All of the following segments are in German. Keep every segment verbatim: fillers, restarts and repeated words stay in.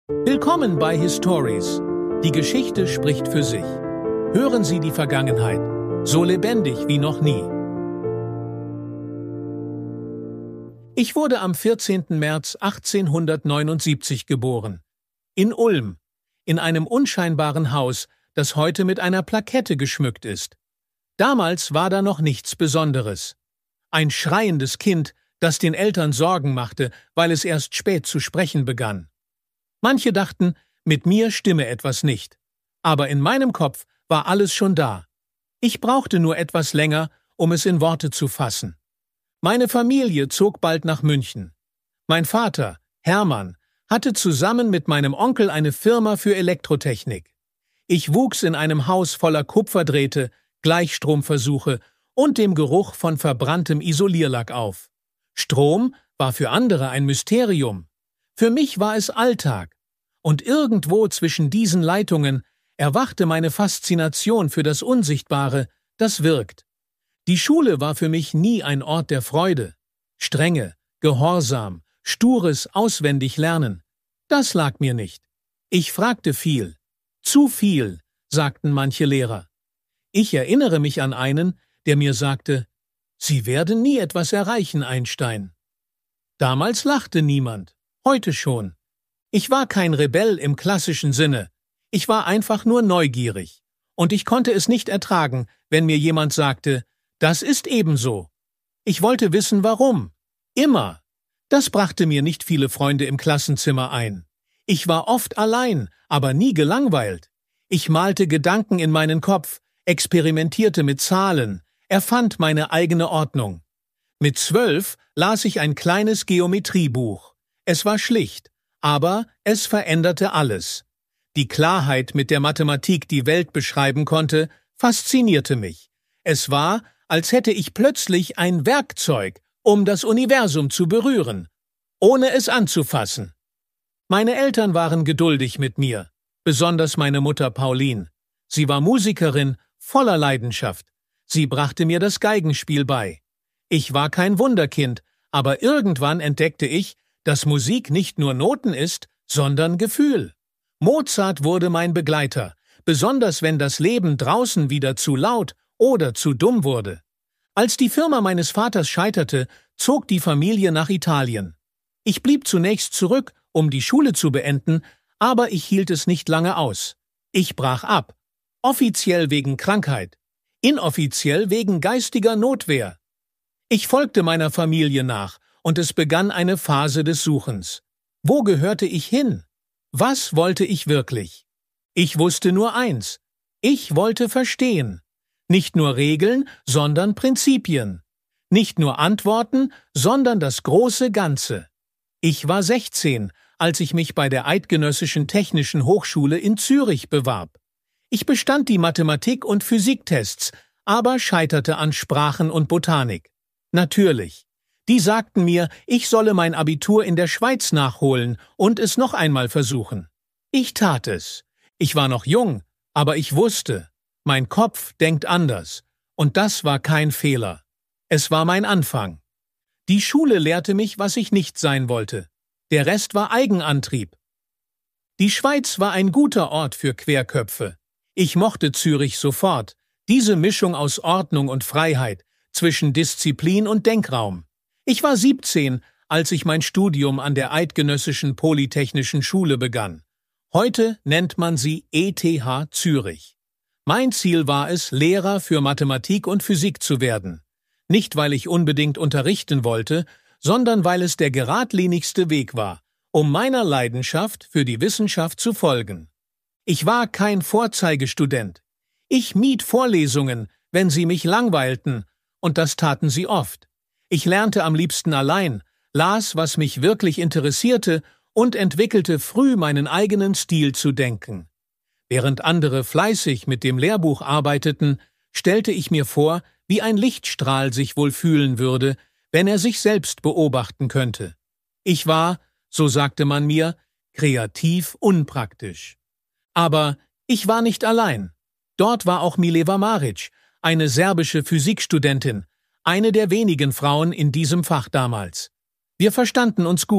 Willkommen bei Histories. Die Geschichte spricht für sich. Hören Sie die Vergangenheit, so lebendig wie noch nie. Ich wurde am vierzehnten März achtzehnhundertneunundsiebzig geboren. In Ulm, in einem unscheinbaren Haus, das heute mit einer Plakette geschmückt ist. Damals war da noch nichts Besonderes. Ein schreiendes Kind, das den Eltern Sorgen machte, weil es erst spät zu sprechen begann. Manche dachten, mit mir stimme etwas nicht. Aber in meinem Kopf war alles schon da. Ich brauchte nur etwas länger, um es in Worte zu fassen. Meine Familie zog bald nach München. Mein Vater, Hermann, hatte zusammen mit meinem Onkel eine Firma für Elektrotechnik. Ich wuchs in einem Haus voller Kupferdrähte, Gleichstromversuche und dem Geruch von verbranntem Isolierlack auf. Strom war für andere ein Mysterium. Für mich war es Alltag. Und irgendwo zwischen diesen Leitungen erwachte meine Faszination für das Unsichtbare, das wirkt. Die Schule war für mich nie ein Ort der Freude. Strenge, Gehorsam, stures Auswendiglernen. Das lag mir nicht. Ich fragte viel. Zu viel, sagten manche Lehrer. Ich erinnere mich an einen, der mir sagte, Sie werden nie etwas erreichen, Einstein. Damals lachte niemand, heute schon. Ich war kein Rebell im klassischen Sinne. Ich war einfach nur neugierig. Und ich konnte es nicht ertragen, wenn mir jemand sagte, das ist ebenso. Ich wollte wissen, warum. Immer. Das brachte mir nicht viele Freunde im Klassenzimmer ein. Ich war oft allein, aber nie gelangweilt. Ich malte Gedanken in meinen Kopf, experimentierte mit Zahlen, erfand meine eigene Ordnung. Mit zwölf las ich ein kleines Geometriebuch. Es war schlicht, aber es veränderte alles. Die Klarheit, mit der Mathematik die Welt beschreiben konnte, faszinierte mich. Es war, als hätte ich plötzlich ein Werkzeug, um das Universum zu berühren, ohne es anzufassen. Meine Eltern waren geduldig mit mir, besonders meine Mutter Pauline. Sie war Musikerin, voller Leidenschaft. Sie brachte mir das Geigenspiel bei. Ich war kein Wunderkind, aber irgendwann entdeckte ich, dass Musik nicht nur Noten ist, sondern Gefühl. Mozart wurde mein Begleiter, besonders wenn das Leben draußen wieder zu laut oder zu dumm wurde. Als die Firma meines Vaters scheiterte, zog die Familie nach Italien. Ich blieb zunächst zurück, um die Schule zu beenden, aber ich hielt es nicht lange aus. Ich brach ab, offiziell wegen Krankheit, inoffiziell wegen geistiger Notwehr. Ich folgte meiner Familie nach, und es begann eine Phase des Suchens. Wo gehörte ich hin? Was wollte ich wirklich? Ich wusste nur eins. Ich wollte verstehen. Nicht nur Regeln, sondern Prinzipien. Nicht nur Antworten, sondern das große Ganze. Ich war sechzehn, als ich mich bei der Eidgenössischen Technischen Hochschule in Zürich bewarb. Ich bestand die Mathematik- und Physiktests, aber scheiterte an Sprachen und Botanik. Natürlich. Die sagten mir, ich solle mein Abitur in der Schweiz nachholen und es noch einmal versuchen. Ich tat es. Ich war noch jung, aber ich wusste, mein Kopf denkt anders. Und das war kein Fehler. Es war mein Anfang. Die Schule lehrte mich, was ich nicht sein wollte. Der Rest war Eigenantrieb. Die Schweiz war ein guter Ort für Querköpfe. Ich mochte Zürich sofort, diese Mischung aus Ordnung und Freiheit, zwischen Disziplin und Denkraum. Ich war siebzehn, als ich mein Studium an der Eidgenössischen Polytechnischen Schule begann. Heute nennt man sie E T H Zürich. Mein Ziel war es, Lehrer für Mathematik und Physik zu werden. Nicht, weil ich unbedingt unterrichten wollte, sondern weil es der geradlinigste Weg war, um meiner Leidenschaft für die Wissenschaft zu folgen. Ich war kein Vorzeigestudent. Ich mied Vorlesungen, wenn sie mich langweilten, und das taten sie oft. Ich lernte am liebsten allein, las, was mich wirklich interessierte und entwickelte früh meinen eigenen Stil zu denken. Während andere fleißig mit dem Lehrbuch arbeiteten, stellte ich mir vor, wie ein Lichtstrahl sich wohl fühlen würde, wenn er sich selbst beobachten könnte. Ich war, so sagte man mir, kreativ unpraktisch. Aber ich war nicht allein. Dort war auch Mileva Maric, eine serbische Physikstudentin, eine der wenigen Frauen in diesem Fach damals. Wir verstanden uns gut,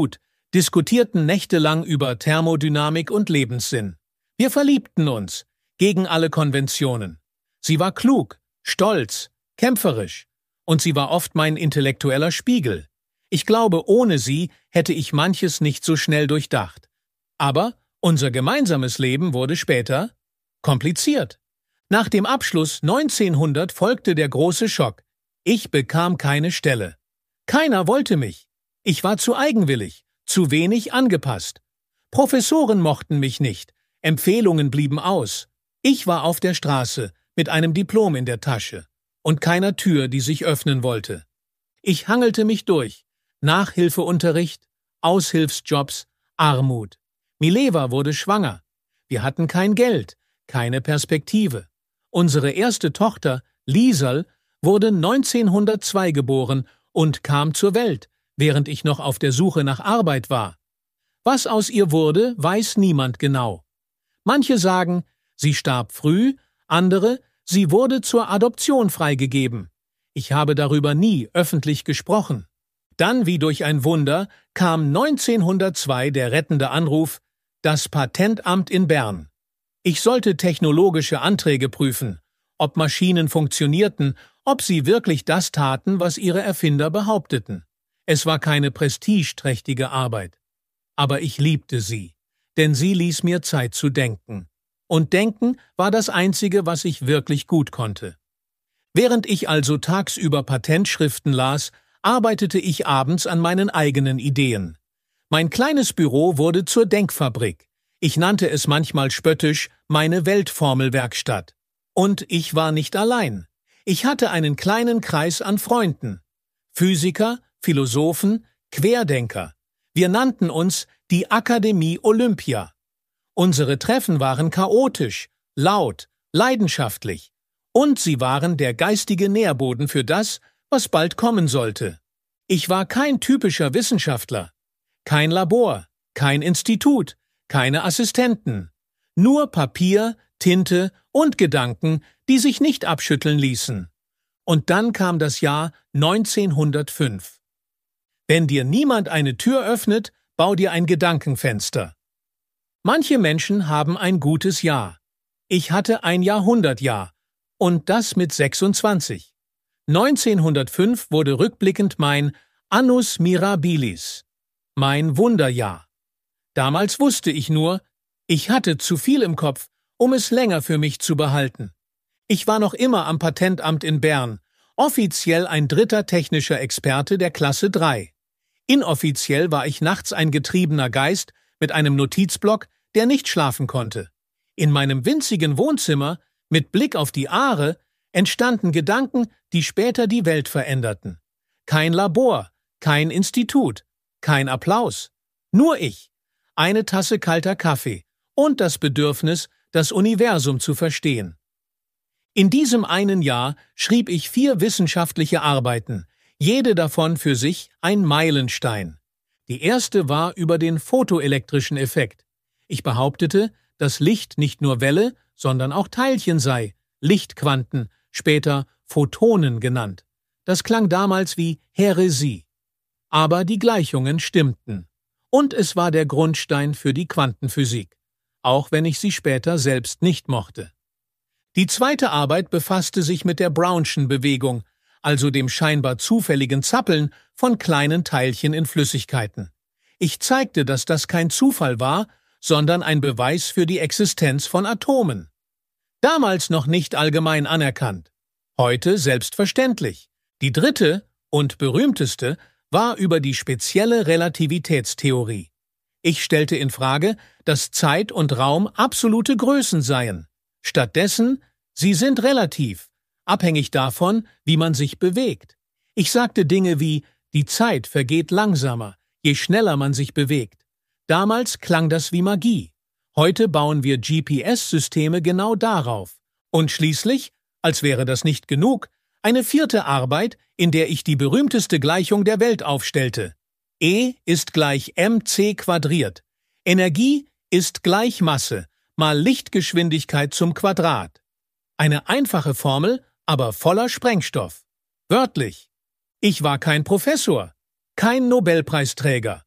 diskutierten nächtelang über Thermodynamik und Lebenssinn. Wir verliebten uns, gegen alle Konventionen. Sie war klug, stolz, kämpferisch, und sie war oft mein intellektueller Spiegel. Ich glaube, ohne sie hätte ich manches nicht so schnell durchdacht. Aber unser gemeinsames Leben wurde später kompliziert. Nach dem Abschluss neunzehnhundert folgte der große Schock. Ich bekam keine Stelle. Keiner wollte mich. Ich war zu eigenwillig, zu wenig angepasst. Professoren mochten mich nicht, Empfehlungen blieben aus. Ich war auf der Straße, mit einem Diplom in der Tasche und keiner Tür, die sich öffnen wollte. Ich hangelte mich durch. Nachhilfeunterricht, Aushilfsjobs, Armut. Mileva wurde schwanger. Wir hatten kein Geld, keine Perspektive. Unsere erste Tochter, Liesel, wurde neunzehnhundertzwei geboren und kam zur Welt, während ich noch auf der Suche nach Arbeit war. Was aus ihr wurde, weiß niemand genau. Manche sagen, sie starb früh, andere, sie wurde zur Adoption freigegeben. Ich habe darüber nie öffentlich gesprochen. Dann, wie durch ein Wunder, kam neunzehnhundertzwei der rettende Anruf, das Patentamt in Bern. Ich sollte technologische Anträge prüfen, ob Maschinen funktionierten, ob sie wirklich das taten, was ihre Erfinder behaupteten. Es war keine prestigeträchtige Arbeit. Aber ich liebte sie, denn sie ließ mir Zeit zu denken. Und denken war das Einzige, was ich wirklich gut konnte. Während ich also tagsüber Patentschriften las, arbeitete ich abends an meinen eigenen Ideen. Mein kleines Büro wurde zur Denkfabrik. Ich nannte es manchmal spöttisch meine Weltformelwerkstatt. Und ich war nicht allein. Ich hatte einen kleinen Kreis an Freunden. Physiker, Philosophen, Querdenker. Wir nannten uns die Akademie Olympia. Unsere Treffen waren chaotisch, laut, leidenschaftlich. Und sie waren der geistige Nährboden für das, was bald kommen sollte. Ich war kein typischer Wissenschaftler. Kein Labor, kein Institut, keine Assistenten. Nur Papier, Tinte und Gedanken, die sich nicht abschütteln ließen. Und dann kam das Jahr neunzehnhundertfünf. Wenn dir niemand eine Tür öffnet, bau dir ein Gedankenfenster. Manche Menschen haben ein gutes Jahr. Ich hatte ein Jahrhundertjahr. Und das mit sechsundzwanzig. neunzehnhundertfünf wurde rückblickend mein Annus Mirabilis, mein Wunderjahr. Damals wusste ich nur, ich hatte zu viel im Kopf, um es länger für mich zu behalten. Ich war noch immer am Patentamt in Bern, offiziell ein dritter technischer Experte der Klasse drei. Inoffiziell war ich nachts ein getriebener Geist mit einem Notizblock, der nicht schlafen konnte. In meinem winzigen Wohnzimmer, mit Blick auf die Aare, entstanden Gedanken, die später die Welt veränderten. Kein Labor, kein Institut, kein Applaus. Nur ich, eine Tasse kalter Kaffee und das Bedürfnis, das Universum zu verstehen. In diesem einen Jahr schrieb ich vier wissenschaftliche Arbeiten, jede davon für sich ein Meilenstein. Die erste war über den photoelektrischen Effekt. Ich behauptete, dass Licht nicht nur Welle, sondern auch Teilchen sei, Lichtquanten, später Photonen genannt. Das klang damals wie Häresie. Aber die Gleichungen stimmten. Und es war der Grundstein für die Quantenphysik, auch wenn ich sie später selbst nicht mochte. Die zweite Arbeit befasste sich mit der Brownschen Bewegung, also dem scheinbar zufälligen Zappeln von kleinen Teilchen in Flüssigkeiten. Ich zeigte, dass das kein Zufall war, sondern ein Beweis für die Existenz von Atomen. Damals noch nicht allgemein anerkannt, heute selbstverständlich. Die dritte und berühmteste war über die spezielle Relativitätstheorie. Ich stellte in Frage, dass Zeit und Raum absolute Größen seien. Stattdessen, sie sind relativ, abhängig davon, wie man sich bewegt. Ich sagte Dinge wie, die Zeit vergeht langsamer, je schneller man sich bewegt. Damals klang das wie Magie. Heute bauen wir G P S-Systeme genau darauf. Und schließlich, als wäre das nicht genug, eine vierte Arbeit, in der ich die berühmteste Gleichung der Welt aufstellte. E ist gleich mc quadriert. Energie ist gleich Masse mal Lichtgeschwindigkeit zum Quadrat. Eine einfache Formel, aber voller Sprengstoff. Wörtlich. Ich war kein Professor, kein Nobelpreisträger,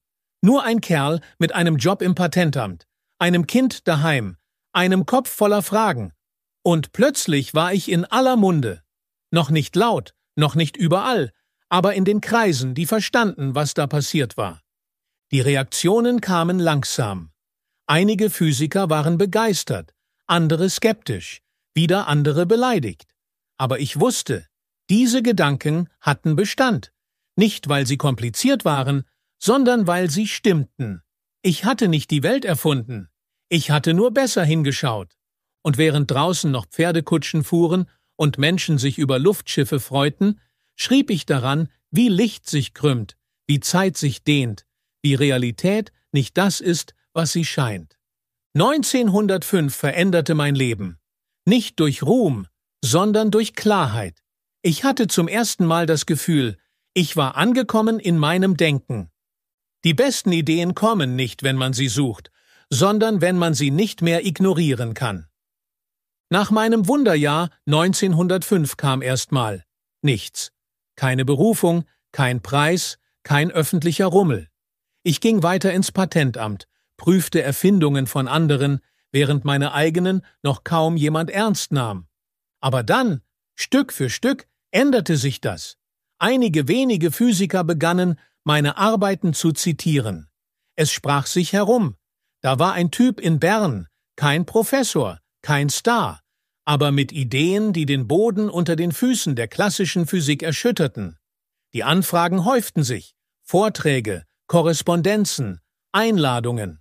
Nur ein Kerl mit einem Job im Patentamt, einem Kind daheim, einem Kopf voller Fragen. Und plötzlich war ich in aller Munde. Noch nicht laut, noch nicht überall, aber in den Kreisen, die verstanden, was da passiert war. Die Reaktionen kamen langsam. Einige Physiker waren begeistert, andere skeptisch, wieder andere beleidigt. Aber ich wusste, diese Gedanken hatten Bestand. Nicht, weil sie kompliziert waren, sondern weil sie stimmten. Ich hatte nicht die Welt erfunden. Ich hatte nur besser hingeschaut. Und während draußen noch Pferdekutschen fuhren und Menschen sich über Luftschiffe freuten, schrieb ich daran, wie Licht sich krümmt, wie Zeit sich dehnt, wie Realität nicht das ist, was sie scheint. neunzehnhundertfünf veränderte mein Leben. Nicht durch Ruhm, sondern durch Klarheit. Ich hatte zum ersten Mal das Gefühl, ich war angekommen in meinem Denken. Die besten Ideen kommen nicht, wenn man sie sucht, sondern wenn man sie nicht mehr ignorieren kann. Nach meinem Wunderjahr neunzehnhundertfünf kam erstmal nichts. Keine Berufung, kein Preis, kein öffentlicher Rummel. Ich ging weiter ins Patentamt, prüfte Erfindungen von anderen, während meine eigenen noch kaum jemand ernst nahm. Aber dann, Stück für Stück, änderte sich das. Einige wenige Physiker begannen, meine Arbeiten zu zitieren. Es sprach sich herum. Da war ein Typ in Bern, kein Professor, kein Star, aber mit Ideen, die den Boden unter den Füßen der klassischen Physik erschütterten. Die Anfragen häuften sich, Vorträge, Korrespondenzen, Einladungen.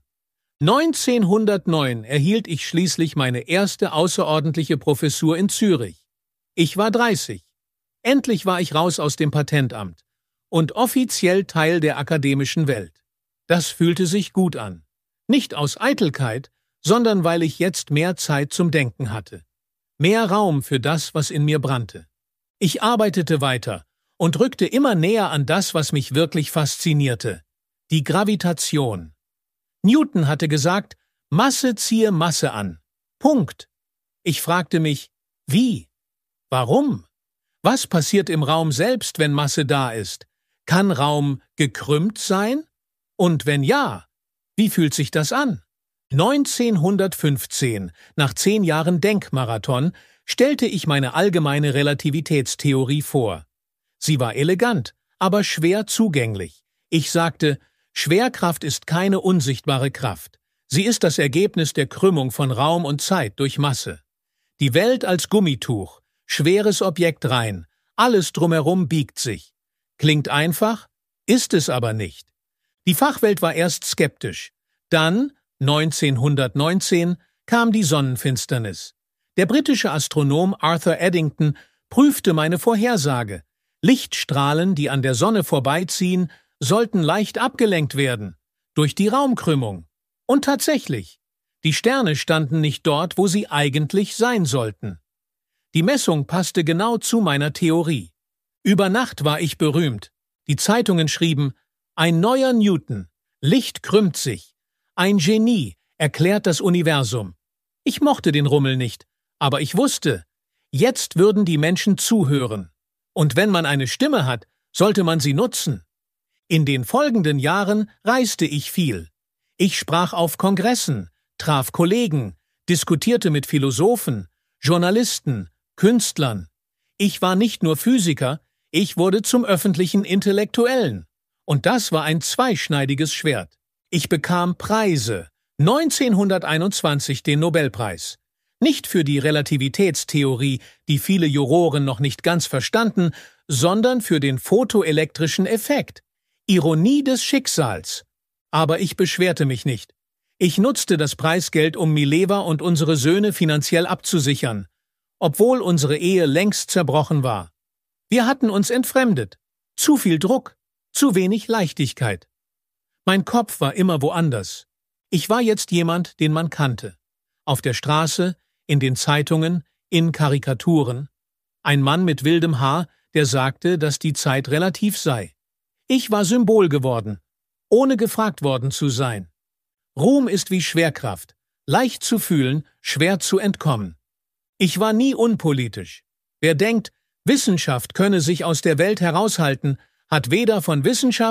neunzehnhundertneun erhielt ich schließlich meine erste außerordentliche Professur in Zürich. Ich war dreißig. Endlich war ich raus aus dem Patentamt und offiziell Teil der akademischen Welt. Das fühlte sich gut an. Nicht aus Eitelkeit, sondern weil ich jetzt mehr Zeit zum Denken hatte. Mehr Raum für das, was in mir brannte. Ich arbeitete weiter und rückte immer näher an das, was mich wirklich faszinierte: die Gravitation. Newton hatte gesagt, Masse ziehe Masse an. Punkt. Ich fragte mich, wie? Warum? Was passiert im Raum selbst, wenn Masse da ist? Kann Raum gekrümmt sein? Und wenn ja, wie fühlt sich das an? neunzehnhundertfünfzehn, nach zehn Jahren Denkmarathon, stellte ich meine allgemeine Relativitätstheorie vor. Sie war elegant, aber schwer zugänglich. Ich sagte, Schwerkraft ist keine unsichtbare Kraft. Sie ist das Ergebnis der Krümmung von Raum und Zeit durch Masse. Die Welt als Gummituch, schweres Objekt rein, alles drumherum biegt sich. Klingt einfach, ist es aber nicht. Die Fachwelt war erst skeptisch. Dann, neunzehnhundertneunzehn, kam die Sonnenfinsternis. Der britische Astronom Arthur Eddington prüfte meine Vorhersage. Lichtstrahlen, die an der Sonne vorbeiziehen, sollten leicht abgelenkt werden, durch die Raumkrümmung. Und tatsächlich, die Sterne standen nicht dort, wo sie eigentlich sein sollten. Die Messung passte genau zu meiner Theorie. Über Nacht war ich berühmt. Die Zeitungen schrieben, ein neuer Newton, Licht krümmt sich. Ein Genie erklärt das Universum. Ich mochte den Rummel nicht, aber ich wusste, jetzt würden die Menschen zuhören. Und wenn man eine Stimme hat, sollte man sie nutzen. In den folgenden Jahren reiste ich viel. Ich sprach auf Kongressen, traf Kollegen, diskutierte mit Philosophen, Journalisten, Künstlern. Ich war nicht nur Physiker, ich wurde zum öffentlichen Intellektuellen. Und das war ein zweischneidiges Schwert. Ich bekam Preise, neunzehnhunderteinundzwanzig den Nobelpreis. Nicht für die Relativitätstheorie, die viele Juroren noch nicht ganz verstanden, sondern für den photoelektrischen Effekt. Ironie des Schicksals. Aber ich beschwerte mich nicht. Ich nutzte das Preisgeld, um Mileva und unsere Söhne finanziell abzusichern, obwohl unsere Ehe längst zerbrochen war. Wir hatten uns entfremdet. Zu viel Druck, zu wenig Leichtigkeit. Mein Kopf war immer woanders. Ich war jetzt jemand, den man kannte. Auf der Straße, in den Zeitungen, in Karikaturen. Ein Mann mit wildem Haar, der sagte, dass die Zeit relativ sei. Ich war Symbol geworden, ohne gefragt worden zu sein. Ruhm ist wie Schwerkraft, leicht zu fühlen, schwer zu entkommen. Ich war nie unpolitisch. Wer denkt, Wissenschaft könne sich aus der Welt heraushalten, hat weder von Wissenschaft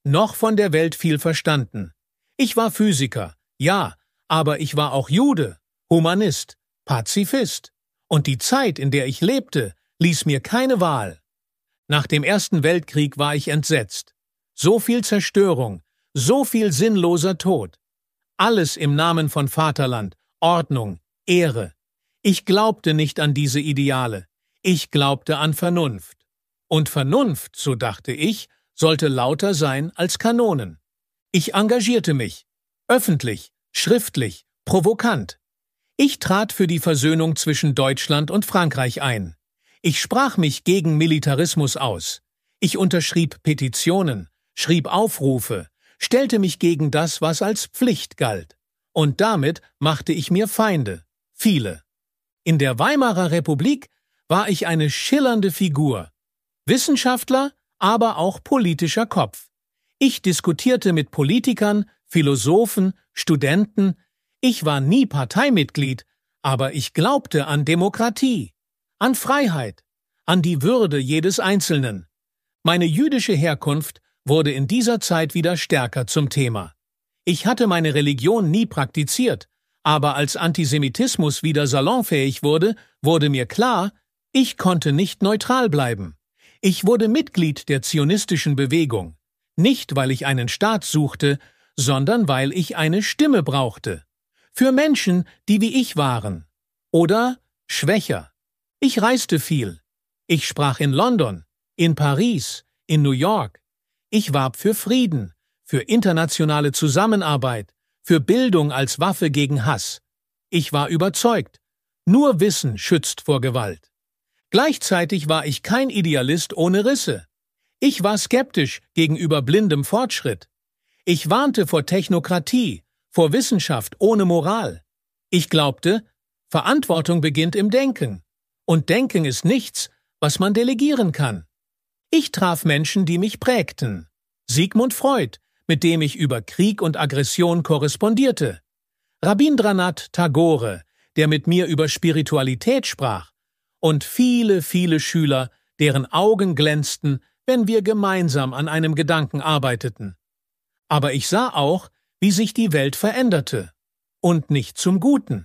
noch von der Welt viel verstanden. Ich war Physiker, ja, aber ich war auch Jude, Humanist, Pazifist. Und die Zeit, in der ich lebte, ließ mir keine Wahl. Nach dem Ersten Weltkrieg war ich entsetzt. So viel Zerstörung, so viel sinnloser Tod. Alles im Namen von Vaterland, Ordnung, Ehre. Ich glaubte nicht an diese Ideale. Ich glaubte an Vernunft. Und Vernunft, so dachte ich, sollte lauter sein als Kanonen. Ich engagierte mich. Öffentlich, schriftlich, provokant. Ich trat für die Versöhnung zwischen Deutschland und Frankreich ein. Ich sprach mich gegen Militarismus aus. Ich unterschrieb Petitionen, schrieb Aufrufe, stellte mich gegen das, was als Pflicht galt. Und damit machte ich mir Feinde, viele. In der Weimarer Republik war ich eine schillernde Figur. Wissenschaftler, aber auch politischer Kopf. Ich diskutierte mit Politikern, Philosophen, Studenten. Ich war nie Parteimitglied, aber ich glaubte an Demokratie, an Freiheit, an die Würde jedes Einzelnen. Meine jüdische Herkunft wurde in dieser Zeit wieder stärker zum Thema. Ich hatte meine Religion nie praktiziert, aber als Antisemitismus wieder salonfähig wurde, wurde mir klar, ich konnte nicht neutral bleiben. Ich wurde Mitglied der zionistischen Bewegung, nicht weil ich einen Staat suchte, sondern weil ich eine Stimme brauchte. Für Menschen, die wie ich waren. Oder schwächer. Ich reiste viel. Ich sprach in London, in Paris, in New York. Ich warb für Frieden, für internationale Zusammenarbeit, für Bildung als Waffe gegen Hass. Ich war überzeugt, nur Wissen schützt vor Gewalt. Gleichzeitig war ich kein Idealist ohne Risse. Ich war skeptisch gegenüber blindem Fortschritt. Ich warnte vor Technokratie, vor Wissenschaft ohne Moral. Ich glaubte, Verantwortung beginnt im Denken. Und Denken ist nichts, was man delegieren kann. Ich traf Menschen, die mich prägten. Sigmund Freud, mit dem ich über Krieg und Aggression korrespondierte. Rabindranath Tagore, der mit mir über Spiritualität sprach. Und viele, viele Schüler, deren Augen glänzten, wenn wir gemeinsam an einem Gedanken arbeiteten. Aber ich sah auch, wie sich die Welt veränderte. Und nicht zum Guten.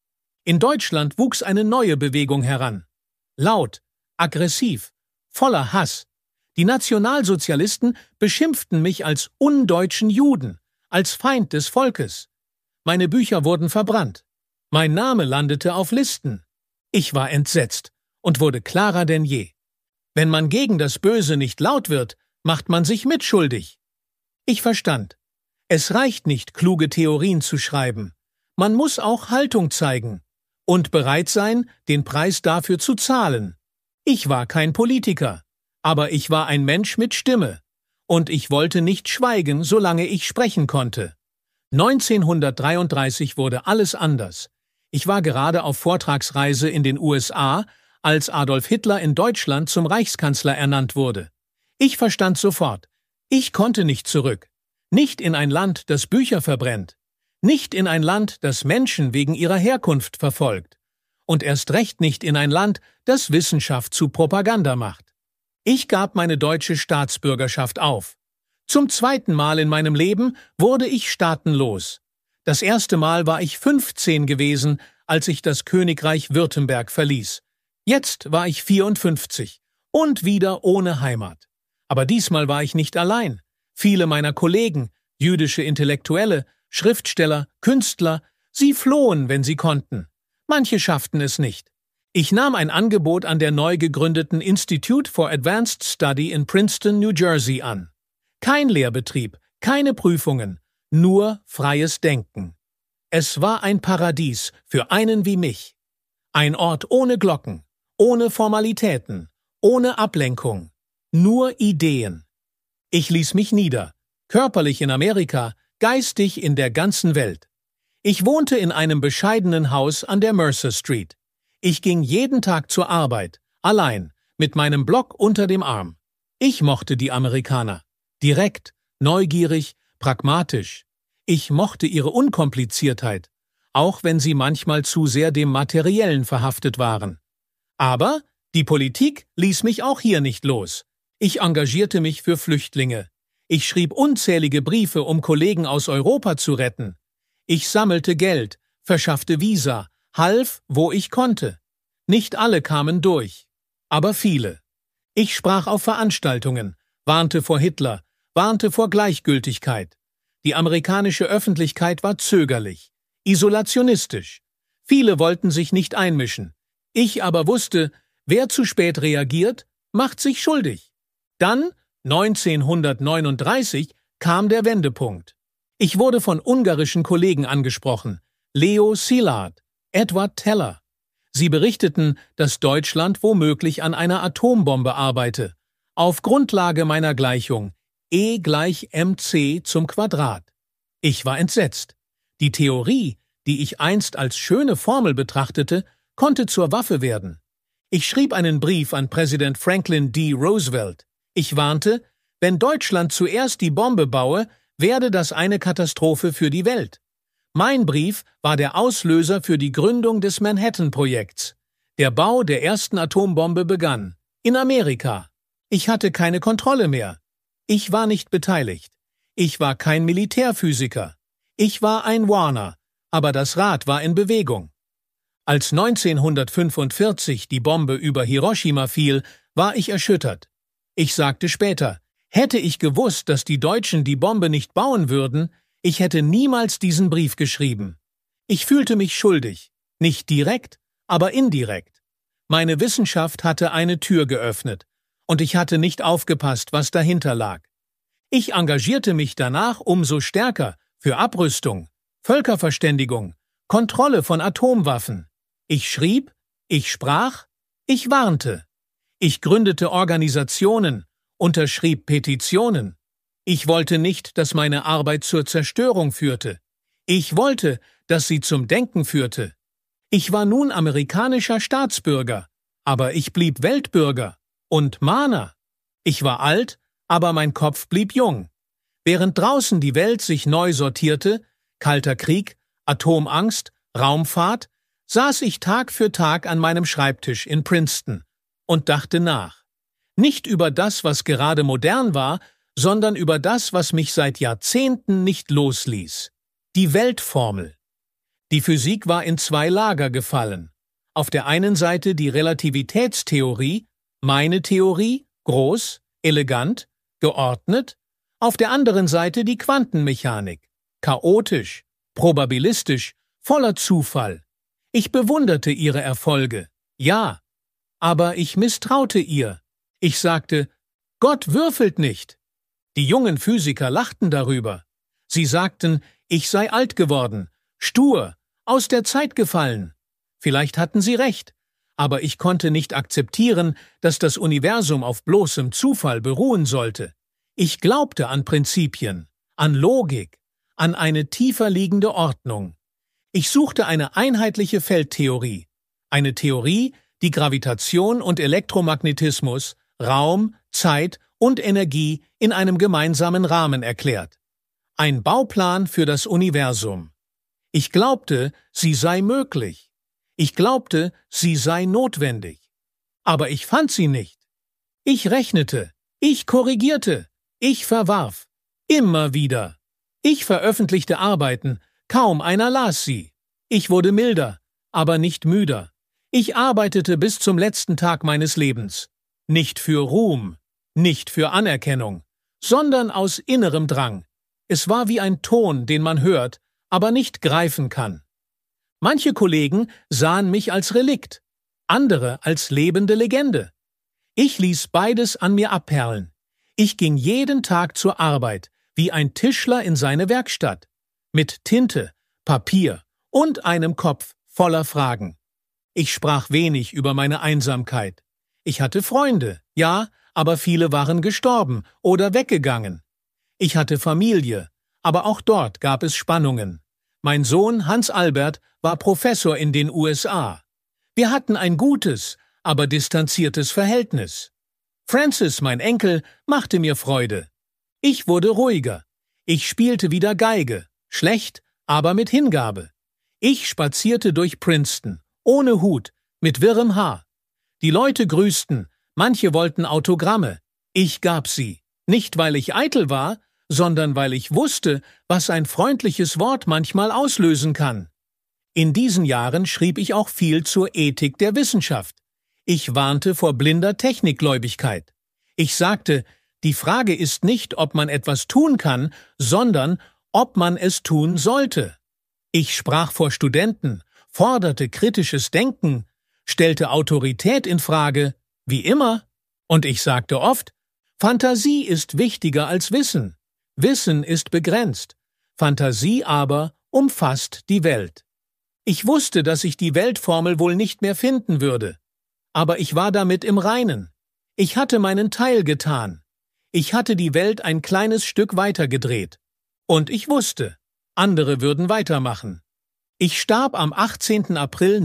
In Deutschland wuchs eine neue Bewegung heran. Laut, aggressiv, voller Hass. Die Nationalsozialisten beschimpften mich als undeutschen Juden, als Feind des Volkes. Meine Bücher wurden verbrannt. Mein Name landete auf Listen. Ich war entsetzt und wurde klarer denn je. Wenn man gegen das Böse nicht laut wird, macht man sich mitschuldig. Ich verstand. Es reicht nicht, kluge Theorien zu schreiben. Man muss auch Haltung zeigen und bereit sein, den Preis dafür zu zahlen. Ich war kein Politiker, aber ich war ein Mensch mit Stimme. Und ich wollte nicht schweigen, solange ich sprechen konnte. neunzehnhundertdreiunddreißig wurde alles anders. Ich war gerade auf Vortragsreise in den U S A, als Adolf Hitler in Deutschland zum Reichskanzler ernannt wurde. Ich verstand sofort, ich konnte nicht zurück. Nicht in ein Land, das Bücher verbrennt. Nicht in ein Land, das Menschen wegen ihrer Herkunft verfolgt. Und erst recht nicht in ein Land, das Wissenschaft zu Propaganda macht. Ich gab meine deutsche Staatsbürgerschaft auf. Zum zweiten Mal in meinem Leben wurde ich staatenlos. Das erste Mal war ich fünfzehn gewesen, als ich das Königreich Württemberg verließ. Jetzt war ich vierundfünfzig und wieder ohne Heimat. Aber diesmal war ich nicht allein. Viele meiner Kollegen, jüdische Intellektuelle, Schriftsteller, Künstler, sie flohen, wenn sie konnten. Manche schafften es nicht. Ich nahm ein Angebot an der neu gegründeten Institute for Advanced Study in Princeton, New Jersey an. Kein Lehrbetrieb, keine Prüfungen, nur freies Denken. Es war ein Paradies für einen wie mich. Ein Ort ohne Glocken, ohne Formalitäten, ohne Ablenkung, nur Ideen. Ich ließ mich nieder, körperlich in Amerika, geistig in der ganzen Welt. Ich wohnte in einem bescheidenen Haus an der Mercer Street. Ich ging jeden Tag zur Arbeit, allein, mit meinem Block unter dem Arm. Ich mochte die Amerikaner. Direkt, neugierig, pragmatisch. Ich mochte ihre Unkompliziertheit, auch wenn sie manchmal zu sehr dem Materiellen verhaftet waren. Aber die Politik ließ mich auch hier nicht los. Ich engagierte mich für Flüchtlinge. Ich schrieb unzählige Briefe, um Kollegen aus Europa zu retten. Ich sammelte Geld, verschaffte Visa, half, wo ich konnte. Nicht alle kamen durch, aber viele. Ich sprach auf Veranstaltungen, warnte vor Hitler, warnte vor Gleichgültigkeit. Die amerikanische Öffentlichkeit war zögerlich, isolationistisch. Viele wollten sich nicht einmischen. Ich aber wusste, wer zu spät reagiert, macht sich schuldig. Dann, neunzehnhundertneununddreißig, kam der Wendepunkt. Ich wurde von ungarischen Kollegen angesprochen, Leo Szilard, Edward Teller. Sie berichteten, dass Deutschland womöglich an einer Atombombe arbeite, auf Grundlage meiner Gleichung E gleich mc zum Quadrat. Ich war entsetzt. Die Theorie, die ich einst als schöne Formel betrachtete, konnte zur Waffe werden. Ich schrieb einen Brief an Präsident Franklin D. Roosevelt. Ich warnte, wenn Deutschland zuerst die Bombe baue, werde das eine Katastrophe für die Welt. Mein Brief war der Auslöser für die Gründung des Manhattan-Projekts. Der Bau der ersten Atombombe begann. In Amerika. Ich hatte keine Kontrolle mehr. Ich war nicht beteiligt. Ich war kein Militärphysiker. Ich war ein Warner, aber das Rad war in Bewegung. Als neunzehnhundertfünfundvierzig die Bombe über Hiroshima fiel, war ich erschüttert. Ich sagte später, hätte ich gewusst, dass die Deutschen die Bombe nicht bauen würden, ich hätte niemals diesen Brief geschrieben. Ich fühlte mich schuldig, nicht direkt, aber indirekt. Meine Wissenschaft hatte eine Tür geöffnet, und ich hatte nicht aufgepasst, was dahinter lag. Ich engagierte mich danach umso stärker für Abrüstung, Völkerverständigung, Kontrolle von Atomwaffen. Ich schrieb, ich sprach, ich warnte. Ich gründete Organisationen, unterschrieb Petitionen. Ich wollte nicht, dass meine Arbeit zur Zerstörung führte. Ich wollte, dass sie zum Denken führte. Ich war nun amerikanischer Staatsbürger, aber ich blieb Weltbürger und Mahner. Ich war alt, aber mein Kopf blieb jung. Während draußen die Welt sich neu sortierte, Kalter Krieg, Atomangst, Raumfahrt, saß ich Tag für Tag an meinem Schreibtisch in Princeton und dachte nach. Nicht über das, was gerade modern war, sondern über das, was mich seit Jahrzehnten nicht losließ. Die Weltformel. Die Physik war in zwei Lager gefallen. Auf der einen Seite die Relativitätstheorie, meine Theorie, groß, elegant, geordnet, auf der anderen Seite die Quantenmechanik, chaotisch, probabilistisch, voller Zufall. Ich bewunderte ihre Erfolge, ja, aber ich misstraute ihr. Ich sagte, Gott würfelt nicht. Die jungen Physiker lachten darüber. Sie sagten, ich sei alt geworden, stur, aus der Zeit gefallen. Vielleicht hatten sie recht, aber ich konnte nicht akzeptieren, dass das Universum auf bloßem Zufall beruhen sollte. Ich glaubte an Prinzipien, an Logik, an eine tiefer liegende Ordnung. Ich suchte eine einheitliche Feldtheorie, eine Theorie, die Gravitation und Elektromagnetismus, Raum, Zeit und Energie in einem gemeinsamen Rahmen erklärt. Ein Bauplan für das Universum. Ich glaubte, sie sei möglich. Ich glaubte, sie sei notwendig. Aber ich fand sie nicht. Ich rechnete, ich korrigierte, ich verwarf. Immer wieder. Ich veröffentlichte Arbeiten, kaum einer las sie. Ich wurde milder, aber nicht müder. Ich arbeitete bis zum letzten Tag meines Lebens. Nicht für Ruhm, nicht für Anerkennung, sondern aus innerem Drang. Es war wie ein Ton, den man hört, aber nicht greifen kann. Manche Kollegen sahen mich als Relikt, andere als lebende Legende. Ich ließ beides an mir abperlen. Ich ging jeden Tag zur Arbeit, wie ein Tischler in seine Werkstatt, mit Tinte, Papier und einem Kopf voller Fragen. Ich sprach wenig über meine Einsamkeit. Ich hatte Freunde, ja, aber viele waren gestorben oder weggegangen. Ich hatte Familie, aber auch dort gab es Spannungen. Mein Sohn Hans Albert war Professor in den U S A. Wir hatten ein gutes, aber distanziertes Verhältnis. Francis, mein Enkel, machte mir Freude. Ich wurde ruhiger. Ich spielte wieder Geige, schlecht, aber mit Hingabe. Ich spazierte durch Princeton, ohne Hut, mit wirrem Haar. Die Leute grüßten, manche wollten Autogramme. Ich gab sie. Nicht, weil ich eitel war, sondern weil ich wusste, was ein freundliches Wort manchmal auslösen kann. In diesen Jahren schrieb ich auch viel zur Ethik der Wissenschaft. Ich warnte vor blinder Technikgläubigkeit. Ich sagte, die Frage ist nicht, ob man etwas tun kann, sondern ob man es tun sollte. Ich sprach vor Studenten, forderte kritisches Denken, stellte Autorität in Frage, wie immer, und ich sagte oft, Fantasie ist wichtiger als Wissen. Wissen ist begrenzt, Fantasie aber umfasst die Welt. Ich wusste, dass ich die Weltformel wohl nicht mehr finden würde. Aber ich war damit im Reinen. Ich hatte meinen Teil getan. Ich hatte die Welt ein kleines Stück weitergedreht. Und ich wusste, andere würden weitermachen. Ich starb am achtzehnten April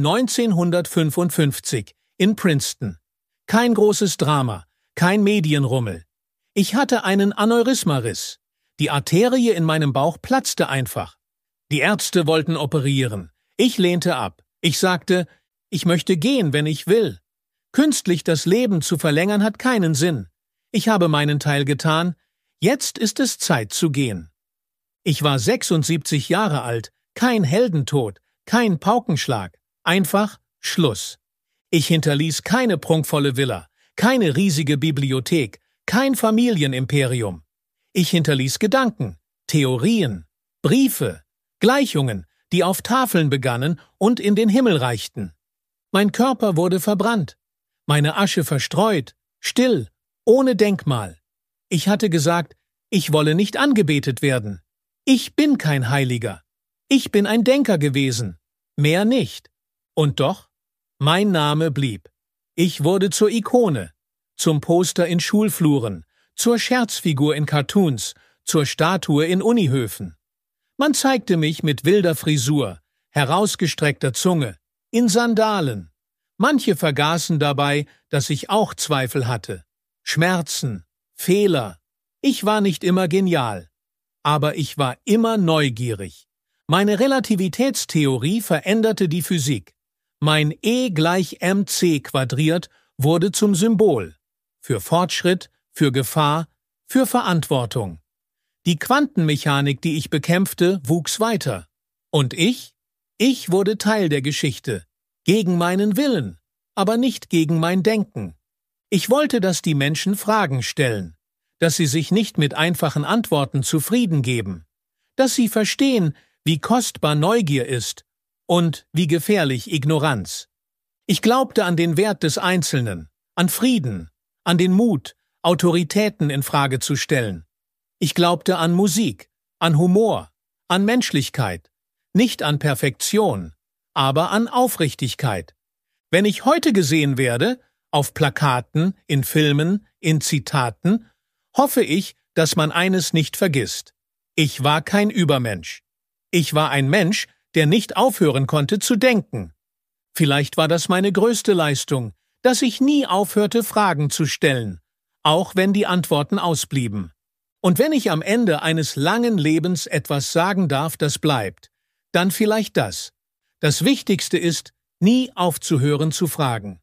neunzehnhundertfünfundfünfzig in Princeton. Kein großes Drama, kein Medienrummel. Ich hatte einen Aneurysmariss. Die Arterie in meinem Bauch platzte einfach. Die Ärzte wollten operieren. Ich lehnte ab. Ich sagte, ich möchte gehen, wenn ich will. Künstlich das Leben zu verlängern hat keinen Sinn. Ich habe meinen Teil getan. Jetzt ist es Zeit zu gehen. Ich war sechsundsiebzig Jahre alt, kein Heldentod, kein Paukenschlag. Einfach Schluss. Ich hinterließ keine prunkvolle Villa, keine riesige Bibliothek, kein Familienimperium. Ich hinterließ Gedanken, Theorien, Briefe, Gleichungen, die auf Tafeln begannen und in den Himmel reichten. Mein Körper wurde verbrannt, meine Asche verstreut, still, ohne Denkmal. Ich hatte gesagt, ich wolle nicht angebetet werden. Ich bin kein Heiliger. Ich bin ein Denker gewesen, mehr nicht. Und doch, mein Name blieb. Ich wurde zur Ikone, zum Poster in Schulfluren, zur Scherzfigur in Cartoons, zur Statue in Unihöfen. Man zeigte mich mit wilder Frisur, herausgestreckter Zunge, in Sandalen. Manche vergaßen dabei, dass ich auch Zweifel hatte. Schmerzen, Fehler. Ich war nicht immer genial. Aber ich war immer neugierig. Meine Relativitätstheorie veränderte die Physik. Mein E gleich mc quadriert wurde zum Symbol. Für Fortschritt, für Gefahr, für Verantwortung. Die Quantenmechanik, die ich bekämpfte, wuchs weiter. Und ich? Ich wurde Teil der Geschichte. Gegen meinen Willen, aber nicht gegen mein Denken. Ich wollte, dass die Menschen Fragen stellen, dass sie sich nicht mit einfachen Antworten zufrieden geben, dass sie verstehen, wie kostbar Neugier ist und wie gefährlich Ignoranz. Ich glaubte an den Wert des Einzelnen, an Frieden, an den Mut, Autoritäten in Frage zu stellen. Ich glaubte an Musik, an Humor, an Menschlichkeit, nicht an Perfektion, aber an Aufrichtigkeit. Wenn ich heute gesehen werde, auf Plakaten, in Filmen, in Zitaten, hoffe ich, dass man eines nicht vergisst. Ich war kein Übermensch. Ich war ein Mensch, der nicht aufhören konnte zu denken. Vielleicht war das meine größte Leistung, dass ich nie aufhörte, Fragen zu stellen, auch wenn die Antworten ausblieben. Und wenn ich am Ende eines langen Lebens etwas sagen darf, das bleibt, dann vielleicht das. Das Wichtigste ist, nie aufzuhören zu fragen.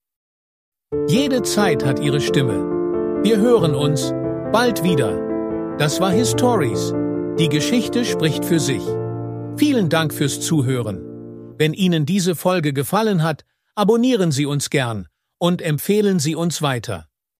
Jede Zeit hat ihre Stimme. Wir hören uns bald wieder. Das war Histories. Die Geschichte spricht für sich. Vielen Dank fürs Zuhören. Wenn Ihnen diese Folge gefallen hat, abonnieren Sie uns gern und empfehlen Sie uns weiter.